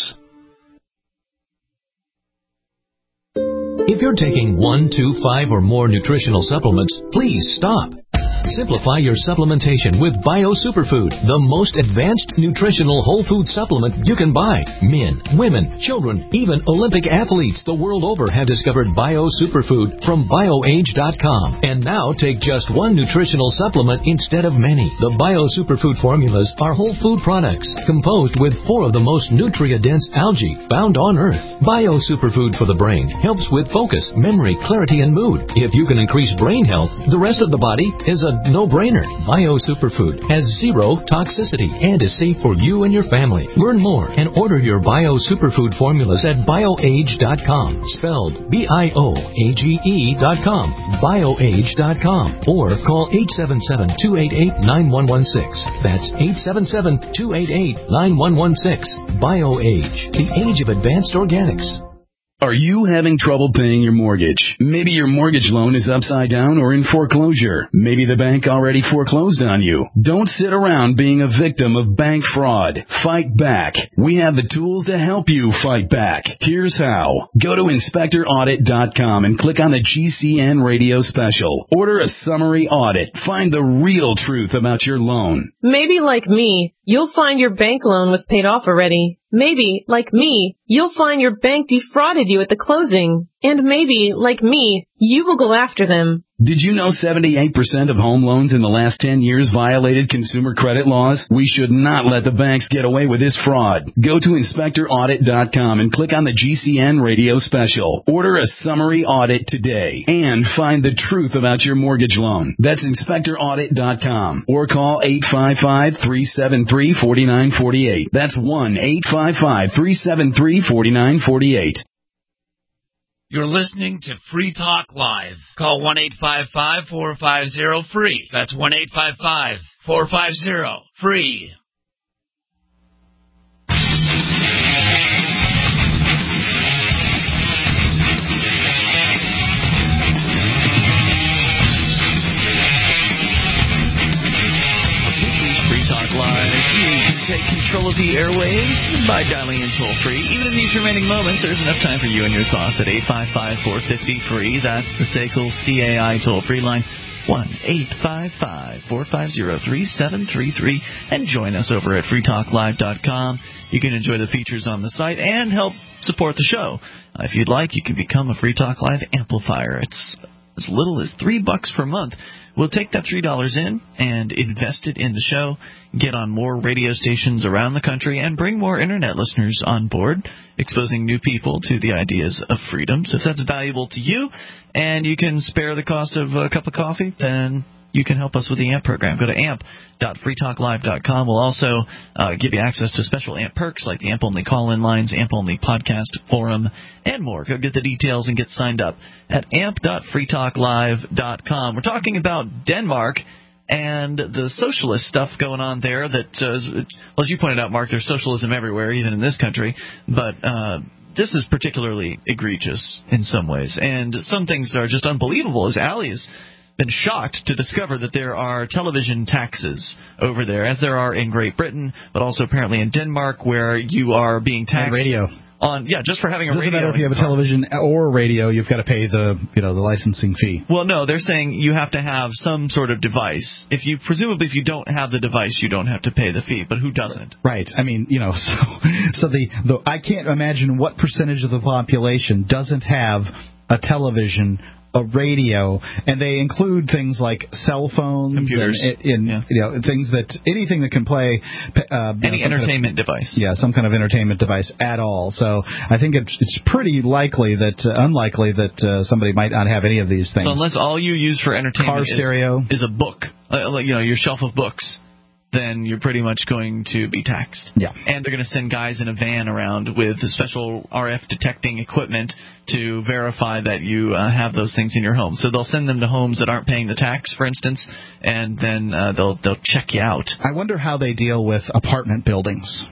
If you're taking one, two, five, or more nutritional supplements, please stop. Simplify your supplementation with Bio Superfood, the most advanced nutritional whole food supplement you can buy. Men, women, children, even Olympic athletes the world over have discovered Bio Superfood from bio age dot com. And now take just one nutritional supplement instead of many. The Bio Superfood formulas are whole food products composed with four of the most nutrient-dense algae found on Earth. Bio Superfood for the brain helps with focus, memory, clarity, and mood. If you can increase brain health, the rest of the body is a no-brainer. Bio Superfood has zero toxicity and is safe for you and your family. Learn more and order your Bio Superfood formulas at bioage dot com, spelled B I O A G E dot com, bioage dot com, or call eight seven seven, two eight eight, nine one one six. That's eight seven seven, two eight eight, nine one one six. BioAge, the age of advanced organics. Are you having trouble paying your mortgage? Maybe your mortgage loan is upside down or in foreclosure. Maybe the bank already foreclosed on you. Don't sit around being a victim of bank fraud. Fight back. We have the tools to help you fight back. Here's how. Go to inspector audit dot com and click on the G C N radio special. Order a summary audit. Find the real truth about your loan. Maybe like me, you'll find your bank loan was paid off already. Maybe, like me, you'll find your bank defrauded you at the closing. And maybe, like me, you will go after them. Did you know seventy-eight percent of home loans in the last ten years violated consumer credit laws? We should not let the banks get away with this fraud. Go to inspector audit dot com and click on the G C N radio special. Order a summary audit today and find the truth about your mortgage loan. That's inspector audit dot com or call eight five five, three seven three, four nine four eight. That's one eight five five, three seven three, four nine four eight. You're listening to Free Talk Live. Call one eight five five, four five zero, free. That's one eight five five, four five zero, free. Free Talk Live. You can take control of the airwaves by dialing in toll-free. Even in these remaining moments, there's enough time for you and your thoughts at eight five five, four five zero, free. That's the S A C L C A I toll-free line, one eight five five, four five zero, three seven three three. And join us over at free talk live dot com. You can enjoy the features on the site and help support the show. Uh, if you'd like, you can become a Free Talk Live amplifier. It's as little as three bucks per month. We'll take that three dollars in and invest it in the show, get on more radio stations around the country, and bring more Internet listeners on board, exposing new people to the ideas of freedom. So if that's valuable to you and you can spare the cost of a cup of coffee, then you can help us with the A M P program. Go to amp dot free talk live dot com. We'll also uh, give you access to special A M P perks like the A M P-only call-in lines, A M P-only podcast forum, and more. Go get the details and get signed up at amp dot free talk live dot com. We're talking about Denmark and the socialist stuff going on there that, uh, is, well, as you pointed out, Mark, there's socialism everywhere, even in this country, but uh, this is particularly egregious in some ways. And some things are just unbelievable, as Allie's been shocked to discover that there are television taxes over there, as there are in Great Britain, but also apparently in Denmark, where you are being taxed on radio. On yeah, just for having a radio. Doesn't matter if you have a car. television or radio, you've got to pay the you know the licensing fee. Well, no, they're saying you have to have some sort of device. If you presumably if you don't have the device, you don't have to pay the fee. But who doesn't? Right. I mean, you know, so so the, the I can't imagine what percentage of the population doesn't have a television, a radio, and they include things like cell phones, computers, and, and yeah. you know things that anything that can play uh, any you know, entertainment kind of, device. Yeah, some kind of entertainment device at all. So I think it's, it's pretty likely that uh, unlikely that uh, somebody might not have any of these things. So unless all you use for entertainment car is, stereo is a book, uh, you know, your shelf of books, then you're pretty much going to be taxed. Yeah. And they're going to send guys in a van around with special R F detecting equipment to verify that you uh, have those things in your home. So they'll send them to homes that aren't paying the tax, for instance, and then uh, they'll they'll check you out. I wonder how they deal with apartment buildings.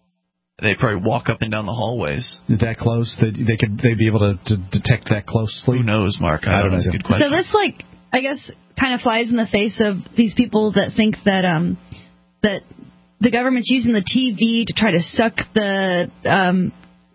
They probably walk up and down the hallways. That close? They, they could they'd be able to, to detect that closely? Who knows, Mark? I, I don't know. That's a good question. So this, like, I guess, kind of flies in the face of these people that think that um that the government's using the T V to try to suck the um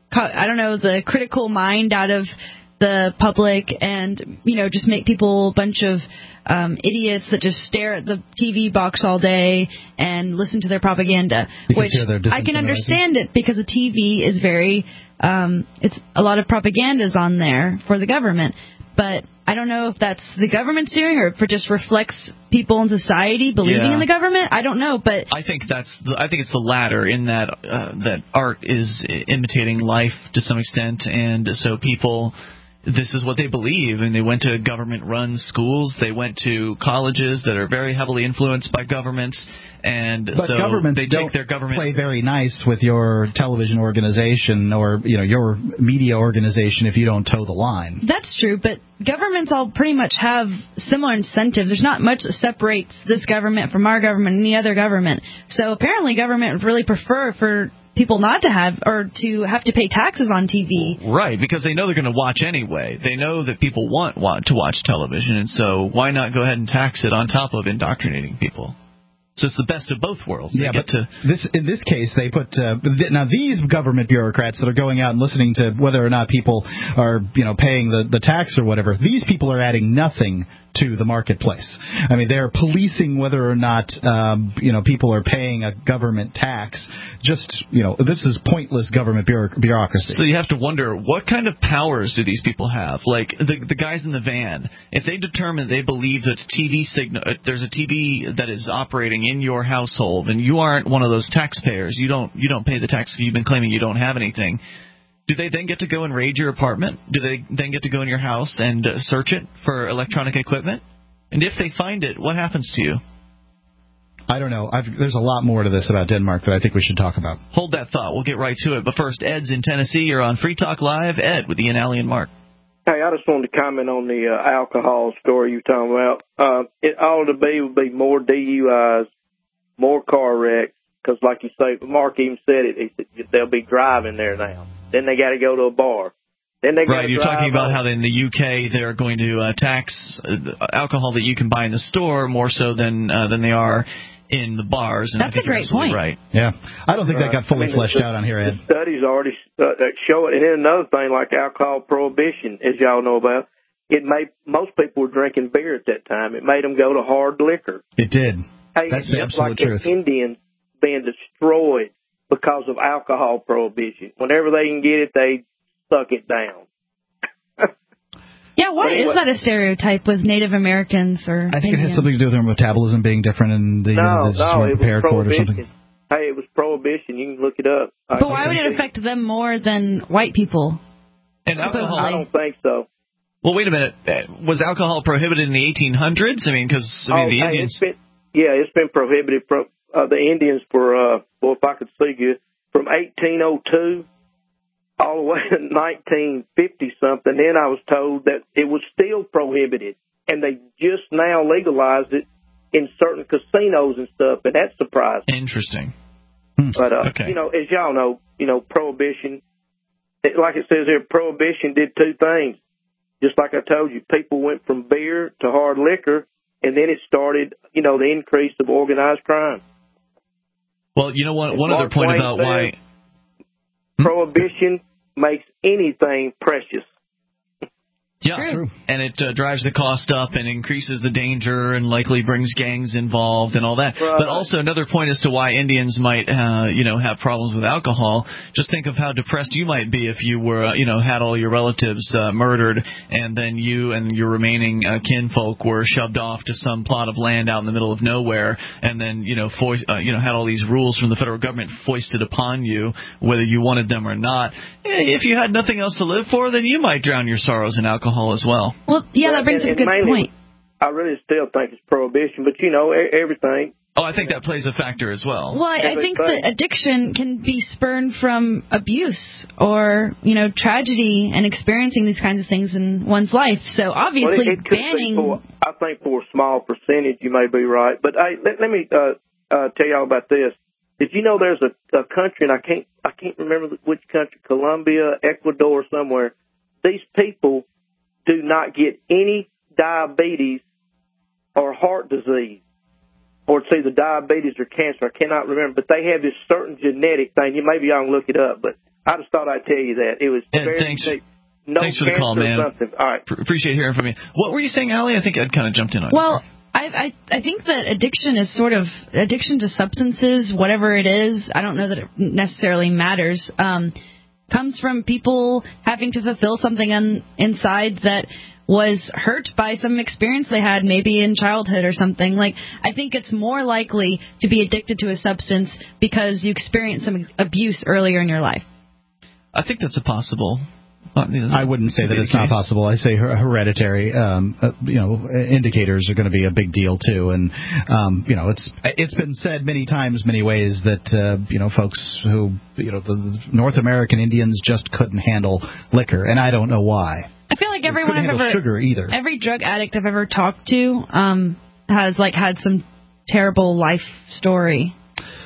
I don't know the critical mind out of the public and, you know, just make people a bunch of um, idiots that just stare at the T V box all day and listen to their propaganda. Because which I can understand it because the T V is very, um, it's a lot of propaganda's on there for the government. But I don't know if that's the government's doing or if it just reflects people in society believing yeah. in the government. I don't know, but I think that's the, I think it's the latter in that uh, that art is imitating life to some extent, and so people this is what they believe, and they went to government-run schools. They went to colleges that are very heavily influenced by governments, and but so governments they don't take their government play very nice with your television organization or you know your media organization if you don't toe the line. That's true, but governments all pretty much have similar incentives. There's not much that separates this government from our government and any other government. So apparently government would really prefer for people not to have or to have to pay taxes on T V. Right, because they know they're going to watch anyway. They know that people want, want to watch television, and so why not go ahead and tax it on top of indoctrinating people? So it's the best of both worlds. Yeah, they get but to this in this case, they put uh, th- now these government bureaucrats that are going out and listening to whether or not people are you know paying the, the tax or whatever. These people are adding nothing to the marketplace. I mean, they're policing whether or not um, you know people are paying a government tax. Just you know, this is pointless government bureauc- bureaucracy. So you have to wonder, what kind of powers do these people have? Like the the guys in the van, if they determine they believe that T V signal, there's a T V that is operating in your household, and you aren't one of those taxpayers, you don't you don't pay the tax. You've been claiming you don't have anything. Do they then get to go and raid your apartment? Do they then get to go in your house and uh, search it for electronic equipment? And if they find it, what happens to you? I don't know. I've, there's a lot more to this about Denmark that I think we should talk about. Hold that thought. We'll get right to it. But first, Ed's in Tennessee. You're on Free Talk Live. Ed with Ian, Alley, and Mark. Hey, I just wanted to comment on the uh, alcohol story you were talking about. Uh, it ought to be would be more D U Is, more car wrecks, because like you say, Mark even said it, he said they'll be driving there now. Then they got to go to a bar. Then they right, you're talking about home. how in the U K they're going to uh, tax uh, alcohol that you can buy in the store more so than uh, than they are in the bars. And That's I think a great you're absolutely point. Right. Yeah, I don't think right. that got fully I mean, fleshed the, out on here, Ed. The studies already uh, show it. And then another thing, like alcohol prohibition, as y'all know about, it made most people were drinking beer at that time. It made them go to hard liquor. It did. Hey, That's the just absolute like truth. The Indians being destroyed because of alcohol prohibition. Whenever they can get it, they suck it down. Yeah, why anyway, is that a stereotype with Native Americans or I think Indians? it has something to do with their metabolism being different and the, no, uh, they just no, weren't it prepared was for it or prohibition. something. Hey, it was prohibition. You can look it up. But why would it affect them more than white people? And alcohol, I don't think so. Well, wait a minute. Was alcohol prohibited in the eighteen hundreds? I mean, because I mean, oh, the hey, Indians. It's been, yeah, it's been prohibited from uh, the Indians for, uh, well, if I could see good, from eighteen oh two all the way to nineteen fifty something. Then I was told that it was still prohibited, and they just now legalized it in certain casinos and stuff, and that surprised me. Interesting. But uh, okay. you know, as y'all know, you know, prohibition, it, like it says here, prohibition did two things. Just like I told you, people went from beer to hard liquor, and then it started, you know, the increase of organized crime. Well, you know what? As One Mark other point Twain about said, why prohibition makes anything precious. Yeah, True. And it uh, drives the cost up and increases the danger and likely brings gangs involved and all that. Right. But also another point as to why Indians might, uh, you know, have problems with alcohol. Just think of how depressed you might be if you were, uh, you know, had all your relatives uh, murdered, and then you and your remaining uh, kinfolk were shoved off to some plot of land out in the middle of nowhere, and then you know, fo- uh, you know, had all these rules from the federal government foisted upon you, whether you wanted them or not. If you had nothing else to live for, then you might drown your sorrows in alcohol as well. Well, yeah, that brings and, up a good mainly, point. I really still think it's prohibition, but you know, everything. Oh, I think that plays a factor as well. Well, I, I think that addiction can be spurned from abuse or, you know, tragedy and experiencing these kinds of things in one's life. So obviously well, it, it could banning. Be for, I think for a small percentage, you may be right. But hey, let, let me uh, uh, tell y'all about this. Did you know there's a, a country, and I can't I can't remember which country, Colombia, Ecuador, somewhere. These people do not get any diabetes or heart disease, or it's either diabetes or cancer. I cannot remember, but they have this certain genetic thing. You maybe y'all can look it up, but I just thought I'd tell you that it was. Ed, very thanks. unique. No thanks for the call, man. All right. Appreciate hearing from you. What were you saying, Allie? I think Ed kind of jumped in on well, you. I, I I think that addiction is sort of addiction to substances, whatever it is. I don't know that it necessarily matters. Um, comes from people having to fulfill something on, inside that was hurt by some experience they had, maybe in childhood or something. Like, I think it's more likely to be addicted to a substance because you experienced some abuse earlier in your life. I think that's a possible I wouldn't say that it's not possible. I say her- hereditary, um, uh, you know, indicators are going to be a big deal too. And um, you know, it's it's been said many times, many ways that uh, you know, folks who you know, the, the North American Indians just couldn't handle liquor, and I don't know why. I feel like everyone I've ever sugar either. Every drug addict I've ever talked to um, has like had some terrible life story.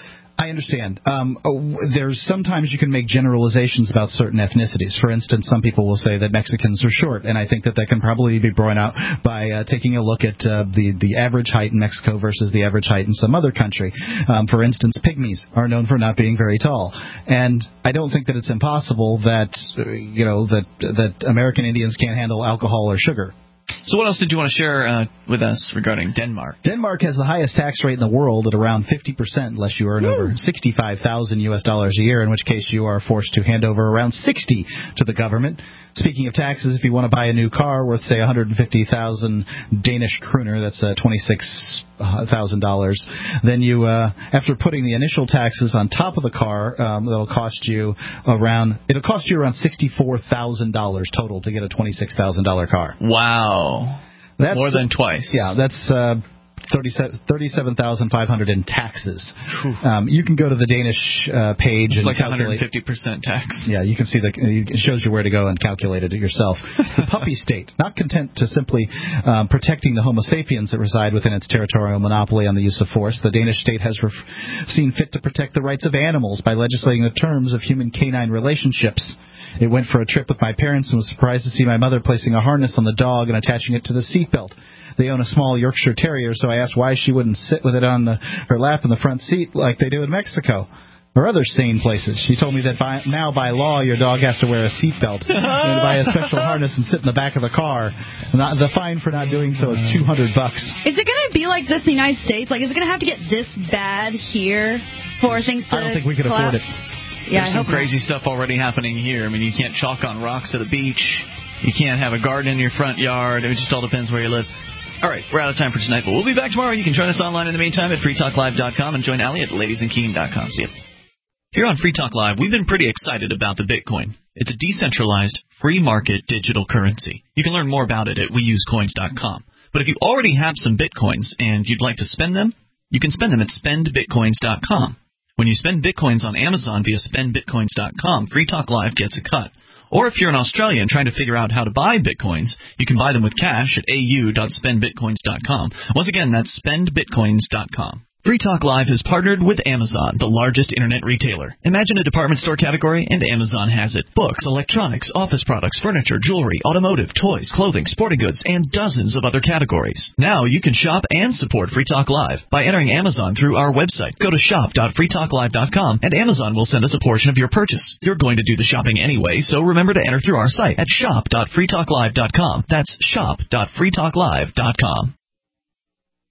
I understand. Um, there's sometimes you can make generalizations about certain ethnicities. For instance, some people will say that Mexicans are short, and I think that that can probably be brought out by uh, taking a look at uh, the the average height in Mexico versus the average height in some other country. Um, for instance, pygmies are known for not being very tall, and I don't think that it's impossible that uh, you know that that American Indians can't handle alcohol or sugar. So what else did you want to share uh, with us regarding Denmark? Denmark has the highest tax rate in the world at around fifty percent unless you earn Woo. over sixty-five thousand U S dollars a year, in which case you are forced to hand over around sixty to the government. Speaking of taxes, if you want to buy a new car worth, say, one hundred fifty thousand Danish kroner, that's uh, twenty-six thousand dollars, then you, uh, after putting the initial taxes on top of the car, um, that'll cost you around, it'll cost you around sixty-four thousand dollars total to get a twenty-six thousand dollars car. Wow. That's, more than twice. Yeah, that's uh, thirty-seven thousand five hundred in taxes. Um, you can go to the Danish uh, page it's and like calculate. one hundred fifty percent tax. Yeah, you can see the. It shows you where to go and calculate it yourself. The puppy state, not content to simply um, protecting the Homo sapiens that reside within its territorial monopoly on the use of force, the Danish state has ref- seen fit to protect the rights of animals by legislating the terms of human-canine relationships. It went for a trip with my parents and was surprised to see my mother placing a harness on the dog and attaching it to the seatbelt. They own a small Yorkshire Terrier, so I asked why she wouldn't sit with it on the, her lap in the front seat like they do in Mexico or other sane places. She told me that by, now by law your dog has to wear a seatbelt and buy a special harness and sit in the back of the car. Not, the fine for not doing so is two hundred bucks. Is it going to be like this in the United States? Like, is it going to have to get this bad here for things to I don't think we could collapse? afford it. Yeah, There's I some hope crazy not. stuff already happening here. I mean, you can't chalk on rocks at a beach. You can't have a garden in your front yard. It just all depends where you live. All right, we're out of time for tonight, but we'll be back tomorrow. You can join us online in the meantime at free talk live dot com and join Allie at ladies and keen dot com. See you. Here on Free Talk Live, we've been pretty excited about the Bitcoin. It's a decentralized, free market digital currency. You can learn more about it at we use coins dot com. But if you already have some Bitcoins and you'd like to spend them, you can spend them at spend bitcoins dot com. When you spend Bitcoins on Amazon via spend bitcoins dot com, Free Talk Live gets a cut. Or if you're in Australia and trying to figure out how to buy Bitcoins, you can buy them with cash at a u dot spend bitcoins dot com. Once again, that's spend bitcoins dot com. Free Talk Live has partnered with Amazon, the largest internet retailer. Imagine a department store category, and Amazon has it. Books, electronics, office products, furniture, jewelry, automotive, toys, clothing, sporting goods, and dozens of other categories. Now you can shop and support Free Talk Live by entering Amazon through our website. Go to shop dot free talk live dot com, and Amazon will send us a portion of your purchase. You're going to do the shopping anyway, so remember to enter through our site at shop dot free talk live dot com. That's shop dot free talk live dot com.